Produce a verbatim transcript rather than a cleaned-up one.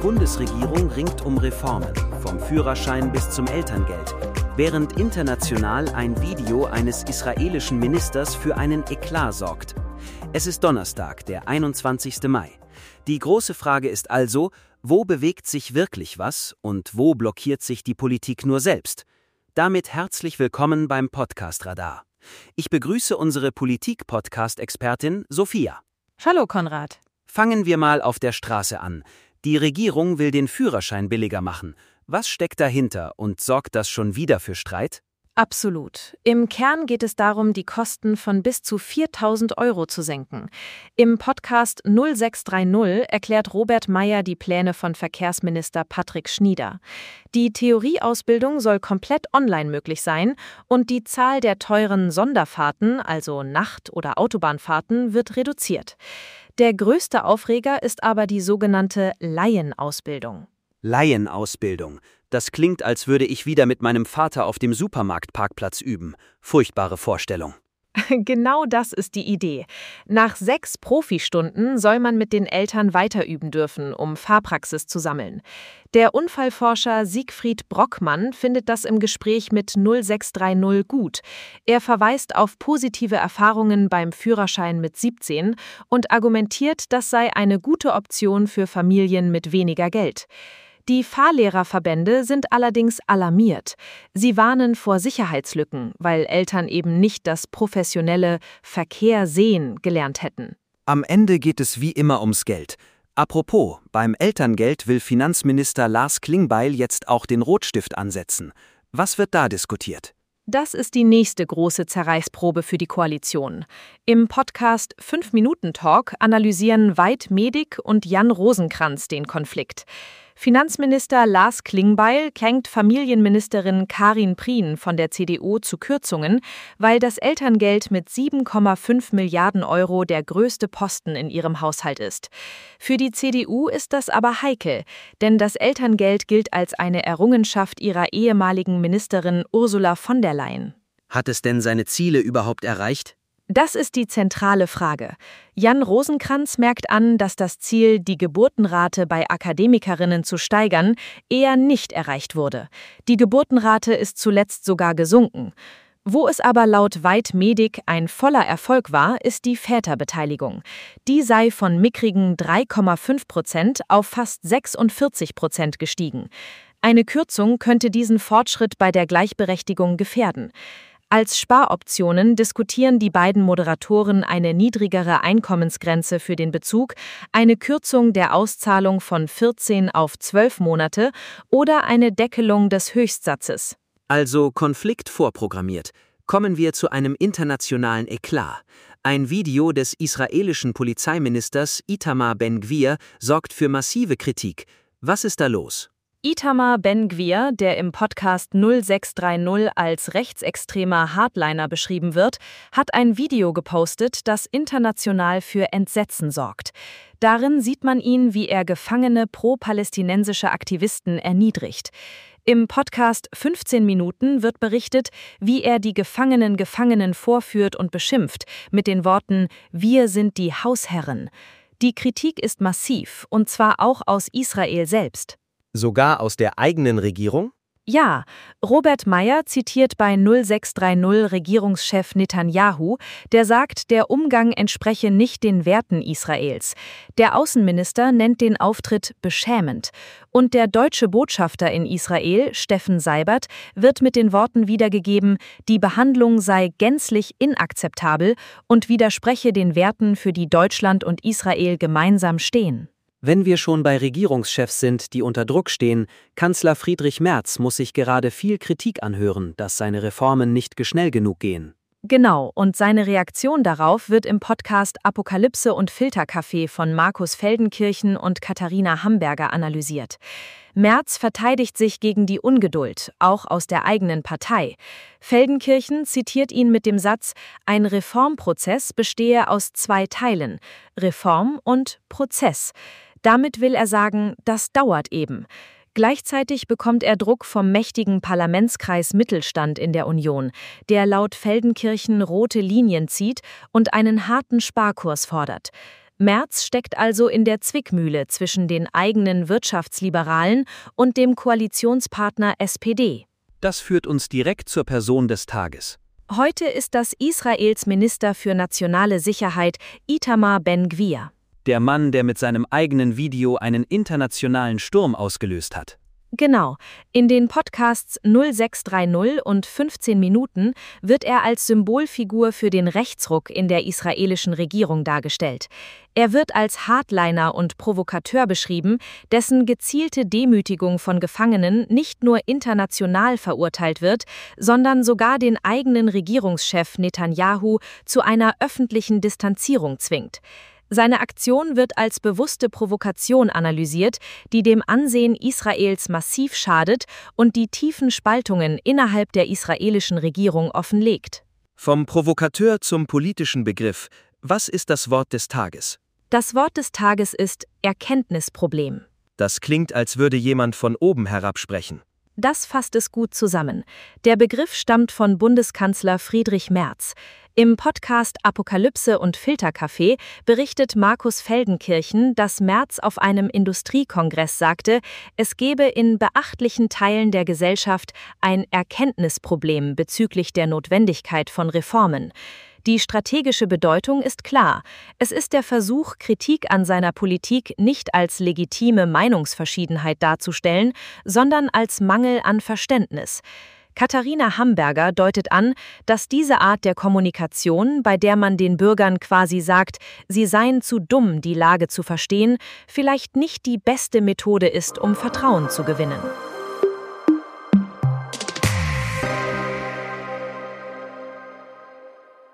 Bundesregierung ringt um Reformen, vom Führerschein bis zum Elterngeld, während international ein Video eines israelischen Ministers für einen Eklat sorgt. Es ist Donnerstag, der einundzwanzigste Mai. Die große Frage ist also, wo bewegt sich wirklich was und wo blockiert sich die Politik nur selbst? Damit herzlich willkommen beim Podcast Radar. Ich begrüße unsere Politik-Podcast-Expertin Sophia. Hallo Konrad. Fangen wir mal auf der Straße an. Die Regierung will den Führerschein billiger machen. Was steckt dahinter und sorgt das schon wieder für Streit? Absolut. Im Kern geht es darum, die Kosten von bis zu viertausend Euro zu senken. Im Podcast null sechs drei null erklärt Robert Mayer die Pläne von Verkehrsminister Patrick Schnieder. Die Theorieausbildung soll komplett online möglich sein und die Zahl der teuren Sonderfahrten, also Nacht- oder Autobahnfahrten, wird reduziert. Der größte Aufreger ist aber die sogenannte Laienausbildung. Laienausbildung. Das klingt, als würde ich wieder mit meinem Vater auf dem Supermarktparkplatz üben. Furchtbare Vorstellung. Genau das ist die Idee. Nach sechs Profistunden soll man mit den Eltern weiterüben dürfen, um Fahrpraxis zu sammeln. Der Unfallforscher Siegfried Brockmann findet das im Gespräch mit null sechs drei null gut. Er verweist auf positive Erfahrungen beim Führerschein mit siebzehn und argumentiert, das sei eine gute Option für Familien mit weniger Geld. Die Fahrlehrerverbände sind allerdings alarmiert. Sie warnen vor Sicherheitslücken, weil Eltern eben nicht das professionelle Verkehr sehen gelernt hätten. Am Ende geht es wie immer ums Geld. Apropos, beim Elterngeld will Finanzminister Lars Klingbeil jetzt auch den Rotstift ansetzen. Was wird da diskutiert? Das ist die nächste große Zerreißprobe für die Koalition. Im Podcast fünf Minuten Talk analysieren Veit Medig und Jan Rosenkranz den Konflikt. Finanzminister Lars Klingbeil kränkt Familienministerin Karin Prien von der C D U zu Kürzungen, weil das Elterngeld mit sieben Komma fünf Milliarden Euro der größte Posten in ihrem Haushalt ist. Für die C D U ist das aber heikel, denn das Elterngeld gilt als eine Errungenschaft ihrer ehemaligen Ministerin Ursula von der Leyen. Hat es denn seine Ziele überhaupt erreicht? Das ist die zentrale Frage. Jan Rosenkranz merkt an, dass das Ziel, die Geburtenrate bei Akademikerinnen zu steigern, eher nicht erreicht wurde. Die Geburtenrate ist zuletzt sogar gesunken. Wo es aber laut Veit Medig ein voller Erfolg war, ist die Väterbeteiligung. Die sei von mickrigen drei Komma fünf Prozent auf fast sechsundvierzig Prozent gestiegen. Eine Kürzung könnte diesen Fortschritt bei der Gleichberechtigung gefährden. Als Sparoptionen diskutieren die beiden Moderatoren eine niedrigere Einkommensgrenze für den Bezug, eine Kürzung der Auszahlung von vierzehn auf zwölf Monate oder eine Deckelung des Höchstsatzes. Also Konflikt vorprogrammiert. Kommen wir zu einem internationalen Eklat. Ein Video des israelischen Polizeiministers Itamar Ben-Gvir sorgt für massive Kritik. Was ist da los? Itamar Ben-Gvir, der im Podcast null sechs drei null als rechtsextremer Hardliner beschrieben wird, hat ein Video gepostet, das international für Entsetzen sorgt. Darin sieht man ihn, wie er gefangene pro-palästinensische Aktivisten erniedrigt. Im Podcast fünfzehn Minuten wird berichtet, wie er die gefangenen Gefangenen vorführt und beschimpft, mit den Worten „Wir sind die Hausherren“. Die Kritik ist massiv, und zwar auch aus Israel selbst. Sogar aus der eigenen Regierung? Ja, Robert Mayer zitiert bei null sechs drei null Regierungschef Netanyahu, der sagt, der Umgang entspreche nicht den Werten Israels. Der Außenminister nennt den Auftritt beschämend. Und der deutsche Botschafter in Israel, Steffen Seibert, wird mit den Worten wiedergegeben, die Behandlung sei gänzlich inakzeptabel und widerspreche den Werten, für die Deutschland und Israel gemeinsam stehen. Wenn wir schon bei Regierungschefs sind, die unter Druck stehen, Kanzler Friedrich Merz muss sich gerade viel Kritik anhören, dass seine Reformen nicht schnell genug gehen. Genau, und seine Reaktion darauf wird im Podcast Apokalypse und Filterkaffee von Markus Feldenkirchen und Katharina Hamburger analysiert. Merz verteidigt sich gegen die Ungeduld, auch aus der eigenen Partei. Feldenkirchen zitiert ihn mit dem Satz, ein Reformprozess bestehe aus zwei Teilen, Reform und Prozess. Damit will er sagen, das dauert eben. Gleichzeitig bekommt er Druck vom mächtigen Parlamentskreis Mittelstand in der Union, der laut Feldenkirchen rote Linien zieht und einen harten Sparkurs fordert. Merz steckt also in der Zwickmühle zwischen den eigenen Wirtschaftsliberalen und dem Koalitionspartner S P D. Das führt uns direkt zur Person des Tages. Heute ist das Israels Minister für nationale Sicherheit Itamar Ben-Gvir. Der Mann, der mit seinem eigenen Video einen internationalen Sturm ausgelöst hat. Genau. In den Podcasts null sechs drei null und fünfzehn Minuten wird er als Symbolfigur für den Rechtsruck in der israelischen Regierung dargestellt. Er wird als Hardliner und Provokateur beschrieben, dessen gezielte Demütigung von Gefangenen nicht nur international verurteilt wird, sondern sogar den eigenen Regierungschef Netanyahu zu einer öffentlichen Distanzierung zwingt. Seine Aktion wird als bewusste Provokation analysiert, die dem Ansehen Israels massiv schadet und die tiefen Spaltungen innerhalb der israelischen Regierung offenlegt. Vom Provokateur zum politischen Begriff. Was ist das Wort des Tages? Das Wort des Tages ist Erkenntnisproblem. Das klingt, als würde jemand von oben herab sprechen. Das fasst es gut zusammen. Der Begriff stammt von Bundeskanzler Friedrich Merz. Im Podcast Apokalypse und Filterkaffee berichtet Markus Feldenkirchen, dass Merz auf einem Industriekongress sagte, es gebe in beachtlichen Teilen der Gesellschaft ein Erkenntnisproblem bezüglich der Notwendigkeit von Reformen. Die strategische Bedeutung ist klar. Es ist der Versuch, Kritik an seiner Politik nicht als legitime Meinungsverschiedenheit darzustellen, sondern als Mangel an Verständnis. Katharina Hamburger deutet an, dass diese Art der Kommunikation, bei der man den Bürgern quasi sagt, sie seien zu dumm, die Lage zu verstehen, vielleicht nicht die beste Methode ist, um Vertrauen zu gewinnen.